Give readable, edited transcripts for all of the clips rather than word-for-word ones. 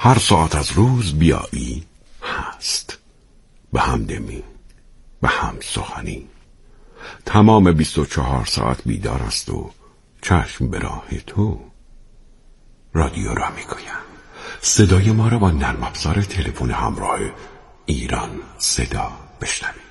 هر ساعت از روز بیایی هست. به همدمی، به هم سخنی، تمام 24 ساعت بیدار است و چشم به راه تو. رادیو را میگویم. صدای ما را با نرم افزار تلفن همراه ایران صدا بشنوید.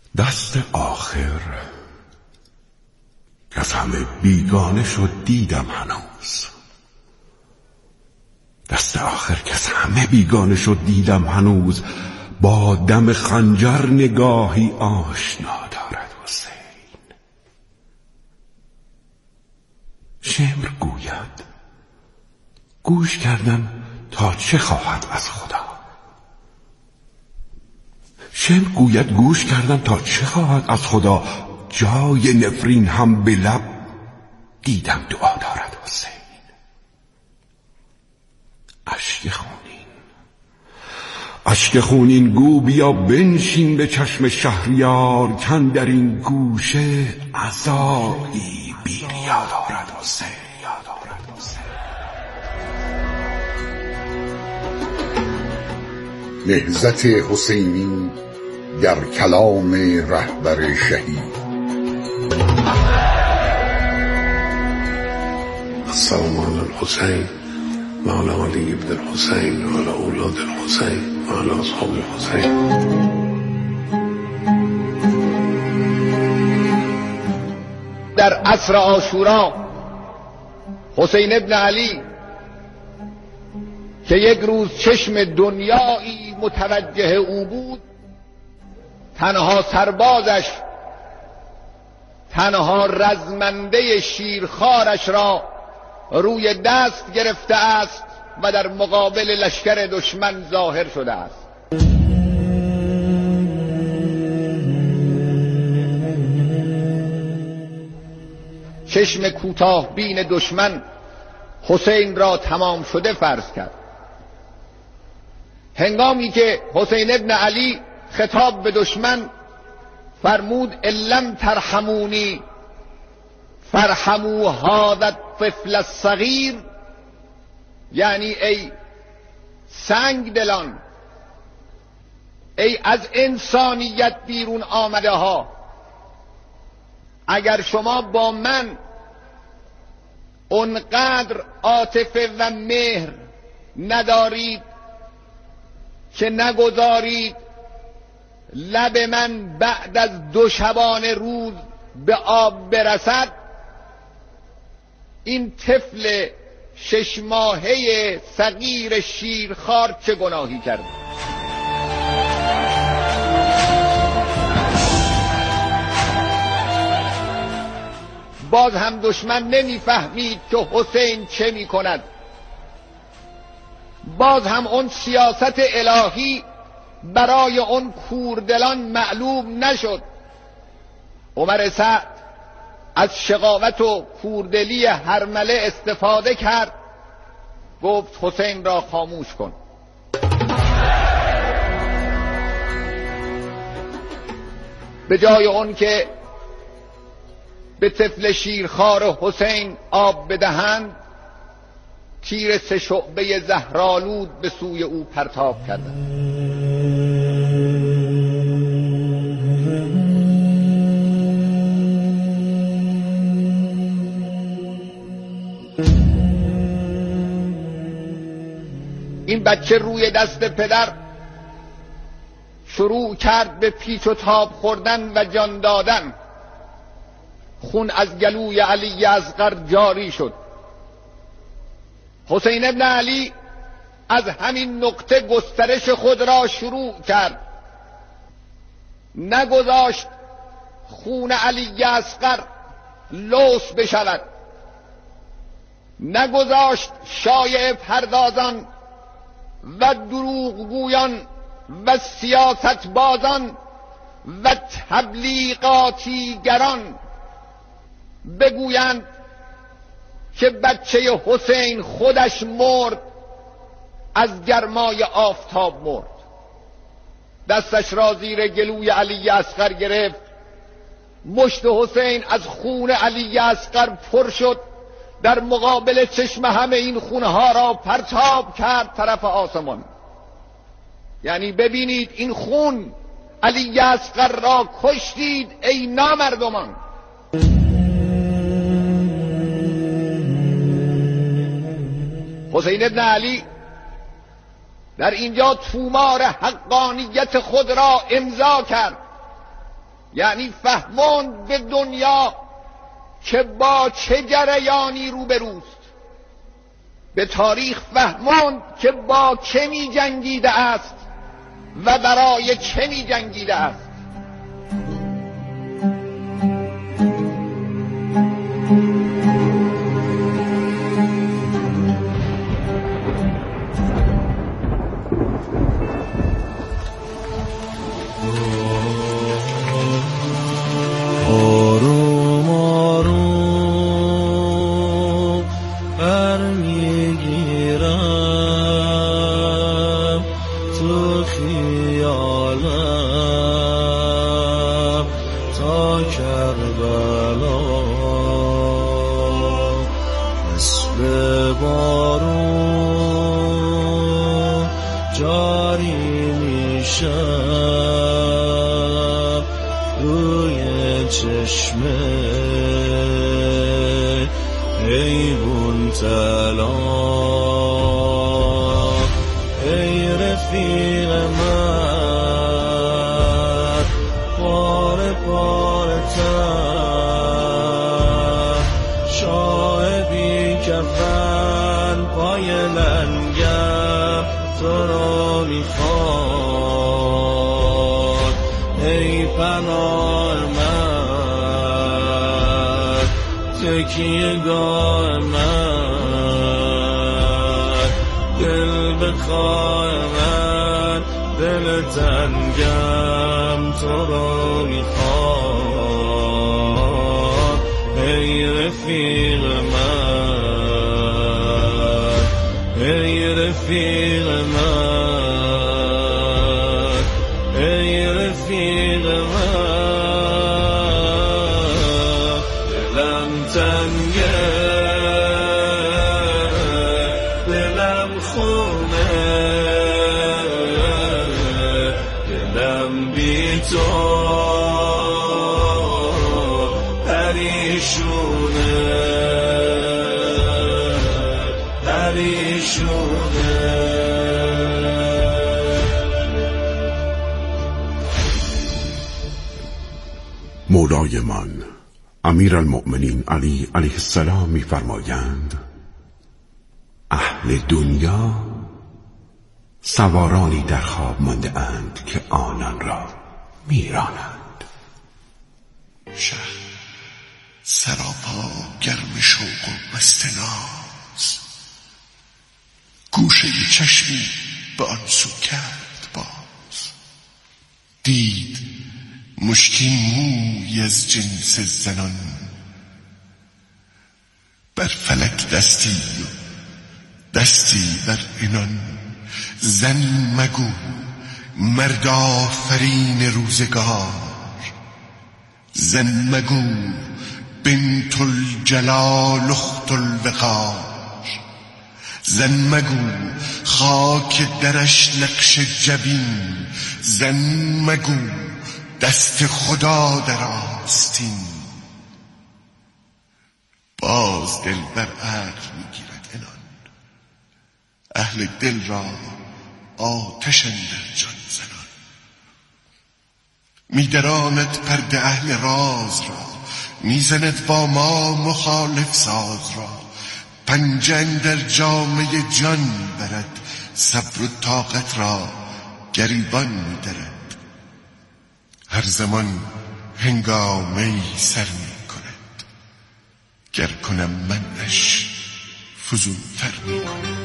دست آخر که از همه بیگانه شد دیدم هنوز. دست آخر که از همه بیگانه شد دیدم هنوز. با دم خنجر نگاهی آشنا دارد حسین. شمر گوید گوش کردم تا چه خواهد از خدا. شمر گوید گوش کردم تا چه خواهد از خدا. جای نفرین هم به لب دیدم دعا دارد حسین. اشک خونین گو بیا بنشین به چشم شهریار. کن در این گوشه عزایی بیریا دارد حسین. نهضت حسینی در کلام رهبر شهید. السلام علی الحسین و علی علی ابن الحسین و علی اولاد الحسین و علی اصحاب الحسین. در عصر عاشورا حسین ابن علی که یک روز چشم دنیایی متوجه او بود، تنها سربازش، تنها رزمنده شیرخوارش را روی دست گرفته است و در مقابل لشکر دشمن ظاهر شده است. چشم کوتاه بین دشمن حسین را تمام شده فرض کرد. هنگامی که حسین ابن علی خطاب به دشمن فرمود الم ترحمونی فرحموا هذا الطفل الصغیر، یعنی ای سنگ دلان، ای از انسانیت بیرون آمده ها، اگر شما با من اونقدر عاطفه و مهر ندارید که نگذارید لب من بعد از 2 شبانه روز به آب برسد، این طفل 6 ماهه صغیر شیرخوار چه گناهی کرد؟ باز هم دشمن نمیفهمید که حسین چه میکند. باز هم اون سیاست الهی برای اون کوردلان معلوم نشد. عمر سعد از شقاوت و کوردلی هرمله استفاده کرد، گفت حسین را خاموش کن. به جای اون که به طفل شیرخوار حسین آب بدهند، تیر 3 شعبه زهرآلود به سوی او پرتاب کردند. این بچه روی دست پدر شروع کرد به پیچ و تاب خوردن و جان دادن. خون از گلوی علی اصغر جاری شد. حسین ابن علی از همین نقطه گسترش خود را شروع کرد. نگذاشت خون علی اصغر لوث بشود، نگذاشت شایعه پردازان و دروغگویان و سیاستبازان و تبلیغاتیگران بگویند که بچه حسین خودش مرد، از گرمای آفتاب مرد. دستش را زیر گلوی علی اصغر گرفت، مشت حسین از خون علی اصغر پر شد، در مقابل چشم همه این خونها را پرتاب کرد طرف آسمان. یعنی ببینید این خون علی اصغر را کشتید ای نامردمان. حسین ابن علی در اینجا تومار حقانیت خود را امضا کرد. یعنی فهماند به دنیا که با چه جریانی روبروست، به تاریخ فهماند که با چه می جنگیده است و برای چه می جنگیده است. آروم آروم برمیگیرم تو خیالم تا کربلا، مثل بارون جاری میشم روی چشمه حیوان طلا. ای رفیق من پاره پاره تر، شاهدی کفن پای لنگم تو رو میخواد. ای پناه من، تکیهگاه من، دل بخواه من، دل تنگم تو رو میخواد. ای رفیق من، ای رفیق من، ای رفیق من، دلم تنگه، دلم خونه، دلم بی تو پریشونه، پریشونه. مولایمان امیرالمؤمنین علی علیه السلام می‌فرمایند اهل دنیا سوارانی در خواب مانده اند که آنان را میرانند. شهر سراپا گرم شوق و مست ناز، گوشه چشمی به آن سو کرد باز. دید مشکین موی از جنس زنان، بر فلک دستی و دستی بر عنان. زن مگو مرد آفرین روزگار، زن مگو بنت الجلال اخت الوقار. زن مگو خاک درش نقش جبین، زن مگو دست خدا در آستین. باز دل بر عقل میگیرد عنان، اهل دل را آتش اندر جان زنان. میدراند پرده اهل راز را، میزند با ما مخالف ساز را. پنجه اندر جامه جان برد، صبر و طاقت را گریبان میدرد. هر زمان هنگامه‌ای سر میکند، گر کنم منش فزونتر میکند.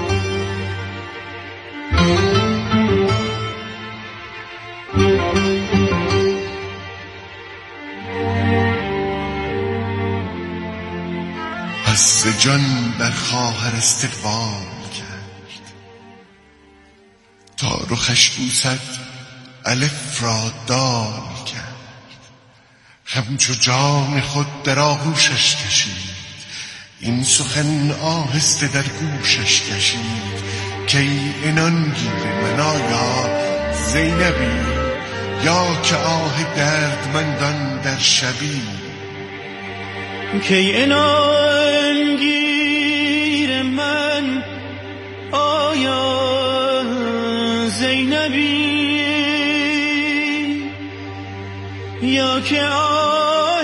پس جان بر خواهر استقبال کرد، تا رخش بوسد الف را دال کرد. همچو جان خود در آغوشش کشید، این سخن آهسته در گوشش کشید. کی عنان گیر من آیا زینبی، یا که آه دردمندان در شبی. کی عنان گیر من آیا زینبی، یا که آه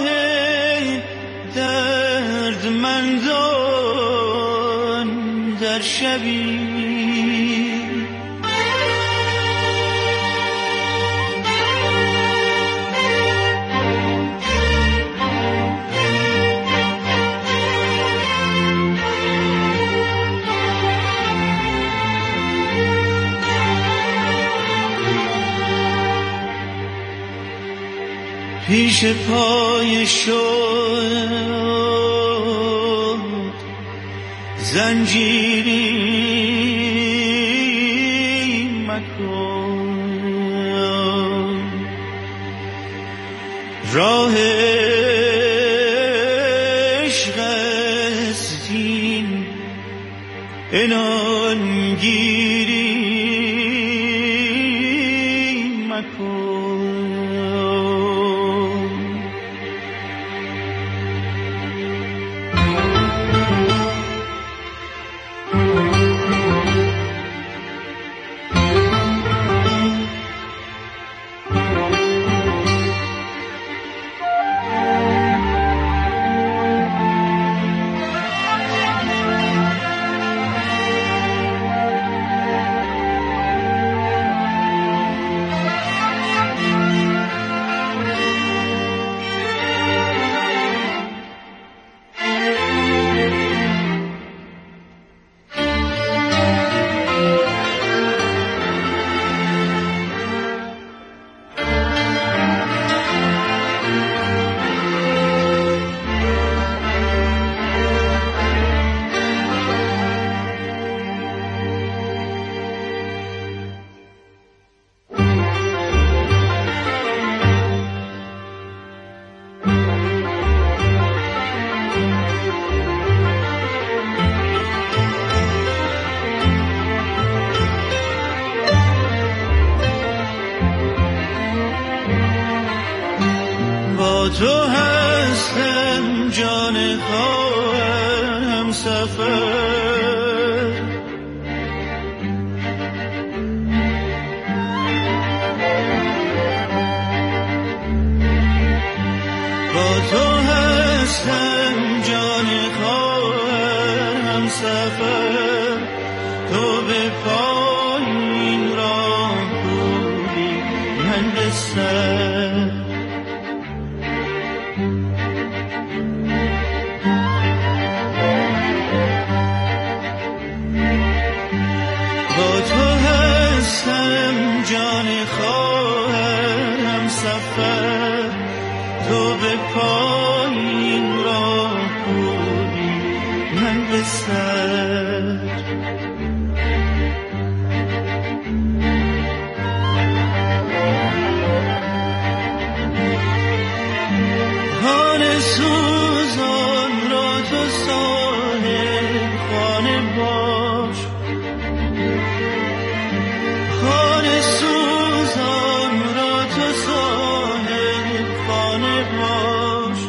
دردمندان در شبی پیش پای شد زنجیری مکن راه عشق است این عنان گیری مکن تو هستم جان خواهم سفر با تو هستم جان خواهم سفر تو به پایین راه بودی من به سر جان خواهم سفر تو به پایین راه بودی من به سر خانه سوزان را تو صاحب خانه باش خانه سوزان را تو صاحب خانه باش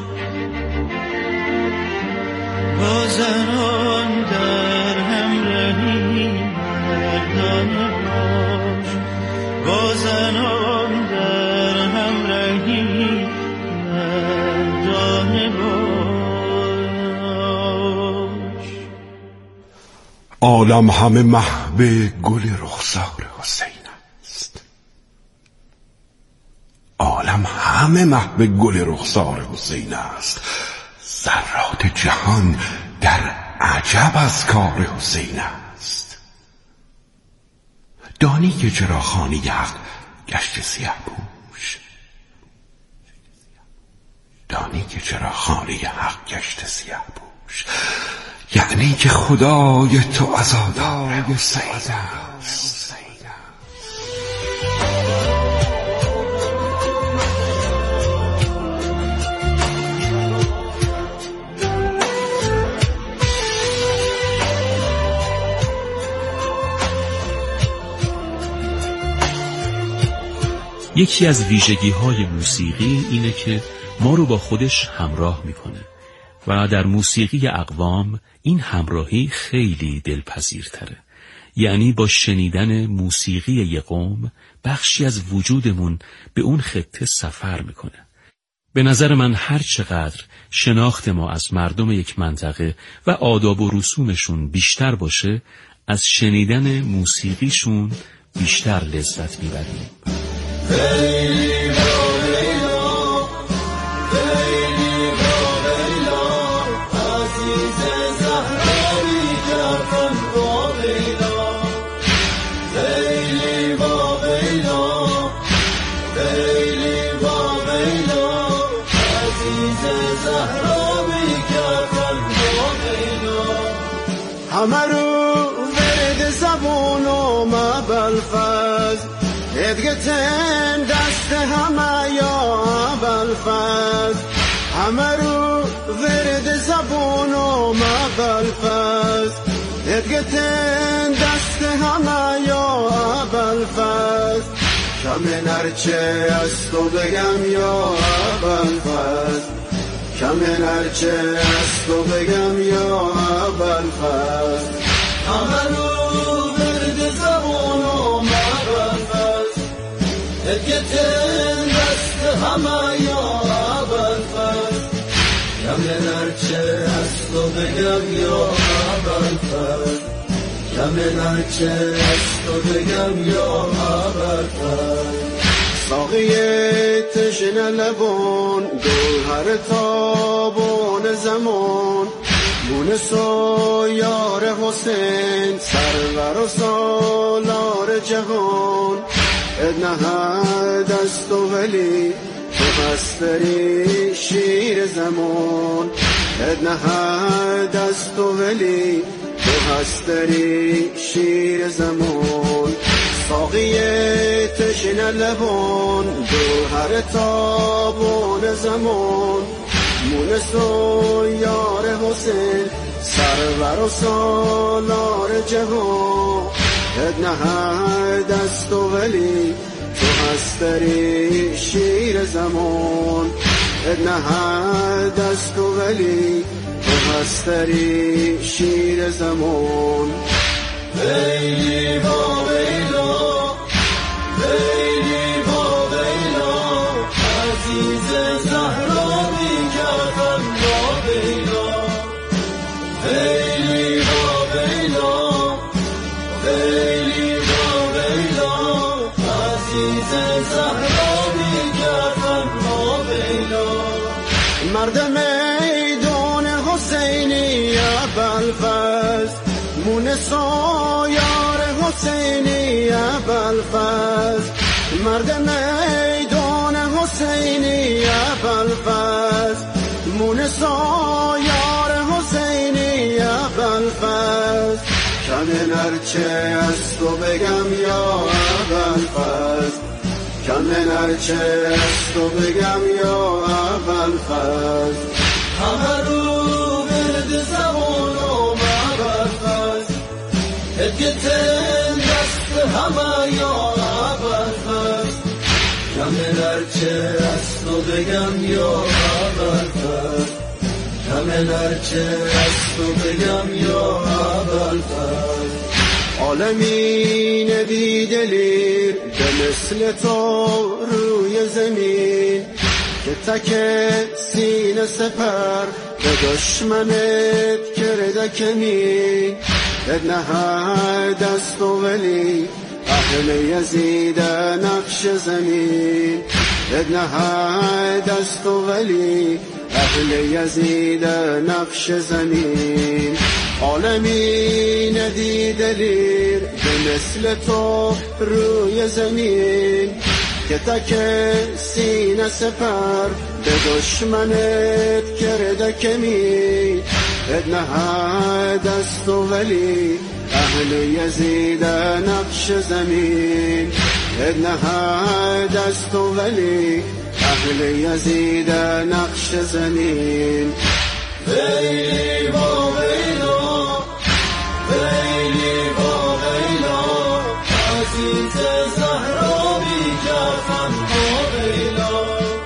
با زنان در همراهی مردانه باش با زنان در همراهی مردانه باش عالم همه محو گل رخسار حسین است عالم همه محو گل رخسار حسین است ذرات جهان در عجب از کار حسین است دانی که چرا خانه حق گشت سیه پوش دانی که چرا خانه حق گشت سیه پوش یعنی که خدای تو عزادار حسین است یکی از ویژگی‌های موسیقی اینه که ما رو با خودش همراه میکنه و در موسیقی اقوام این همراهی خیلی دلپذیرتره. یعنی با شنیدن موسیقی یک قوم بخشی از وجودمون به اون خطه سفر میکنه به نظر من هر چقدر شناخت ما از مردم یک منطقه و آداب و رسومشون بیشتر باشه، از شنیدن موسیقیشون بیشتر لذت میبریم. همه رو ورد زبون و مبلفز ادگتن دست همه یا بلفز همه رو ورد زبون و مبلفز ادگتن دست همه یا بلفز کم نرچه از تو بگم یا بلفز کم نرچه از تو بگم یا بلفز همه رو برد زبون و مبلفز ادگتن دست همه یا بلفز کم نرچه از تو بگم یا بلفز کم نرچه از تو بگم یا بلفز ساقی تشنه لبون گوهر تابون زمان مونس و یار حسین سرور و سالار جهان ادنه دست و ولی تو هستری شیر زمان ادنه دست و ولی تو هستری شیر زمان ساقی تشنه لبان گوهر تابون زمان مونس و یار حسین سرور و سالار جهان ادنه دست و ولی تو هستری شیر زمان ادنه دست و ولی تو هستری شیر زمان ویلی با ویلا ویلی با ویلا عزیز زهرا بیگردن با ویلا ویلی با ویلا ویلی با ویلا عزیز زهرا بیگردن با ویلا مرد میدان حسینی ابوالفضل مونس و یار حسینی ابوالفضل مرد میدان حسینی ابوالفضل مونس و یار حسینی ابوالفضل کم نرچه از تو بگم یا ابوالفضل کم نرچه از تو بگم یا ابوالفضل همه رو برد زبان و مبلفز ادگتن دست همه یا ابوالفضل کم نرچه از تو بگم یا ابوالفضل کم نرچه از تو بگم یا ابوالفضل عالمین بیدلیر به مثل تو روی زمین که تک سینه سپر به دشمنت کرده کمین ادنه دست و ولی اهل یزید نقش زمین ادنه دست و ولی اهل یزید نقش زمین عالمی ندید دلیر به مثل تو روی زمین که تک سینه سپر به دشمنت کرده کمین ادنه دست و ولی اهل یزید نقش زمین ادنه دست و ولی اهل یزید نقش زمین ویلی با ویلا ویلی با ویلا عزیز زهرا بی کفن با ویلا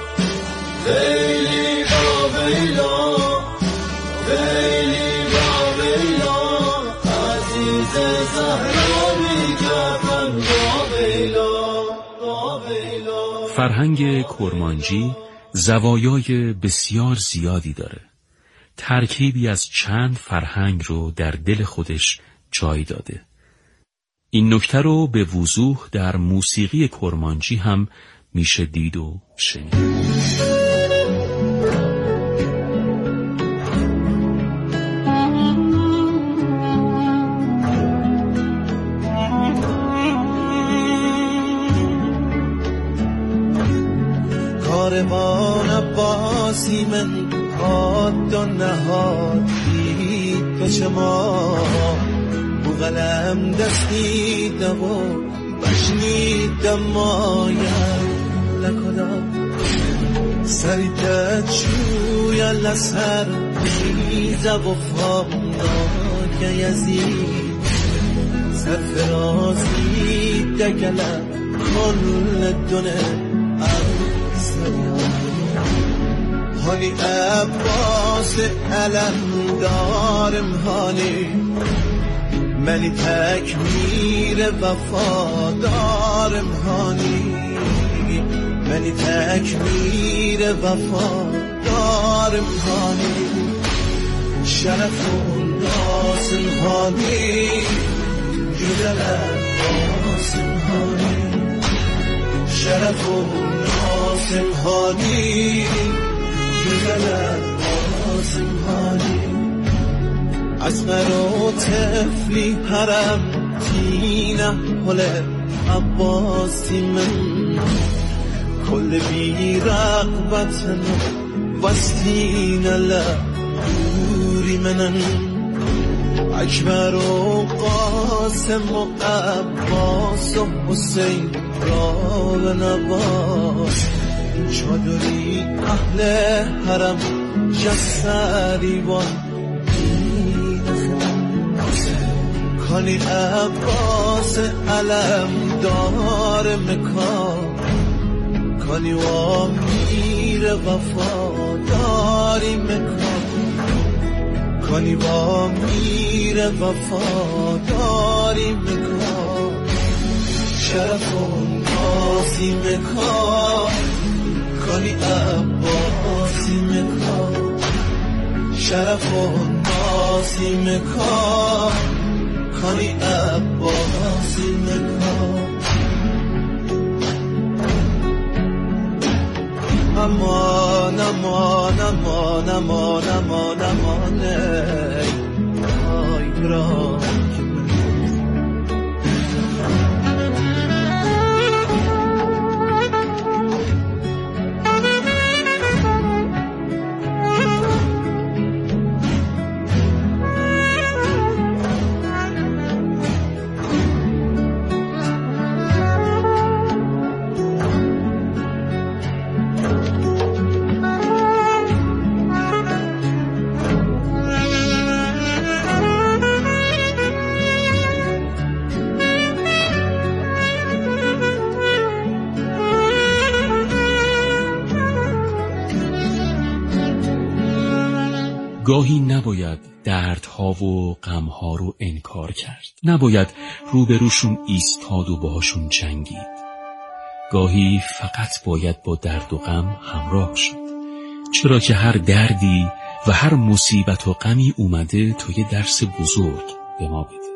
ویلی با ویلا ویلی با ویلا عزیز زهرا بی کفن با ویلا. فرهنگ کرمانجی زوایای بسیار زیادی داره. ترکیبی از چند فرهنگ رو در دل خودش جای داده. این نکته رو به وضوح در موسیقی کرمانچی هم میشه دید و شنید. کاروان عباسی من حاد و نهادی پیش ما، بو قلم دستیدم و بشنیدم مایم لکدا سریتت شوی لسر میزه و فامناک یزید سرفرازی دگلم کل دونه هانی عباس علم دارم هانی منی تکمیر وفا دارم هانی منی تکمیر وفا دارم هانی شرف و ناسم هانی جدل عباسم هانی شرف و ناسم هانی اصغر و طفلی حرم تینه حله عباسی من کل بی رغبت وستین لبوری منن اکبر و قاسم و عباس و حسین را به نواز چادری اهل حرم جسریوان کانی عباس علم دار مکان کانی و میر وفا داری مکان کانی و میر وفا داری مکان شرف و نازی مکان کانی عباسی مکان شرف و نازی مکان کانی عباسی مکان امان امان امان امان امان امان ای برای گاهی نباید دردها و غمها رو انکار کرد. نباید روبروشون ایستاد و باهاشون جنگید. گاهی فقط باید با درد و غم همراه شد. چرا که هر دردی و هر مصیبت و غمی اومده تا یه درس بزرگ به ما بده.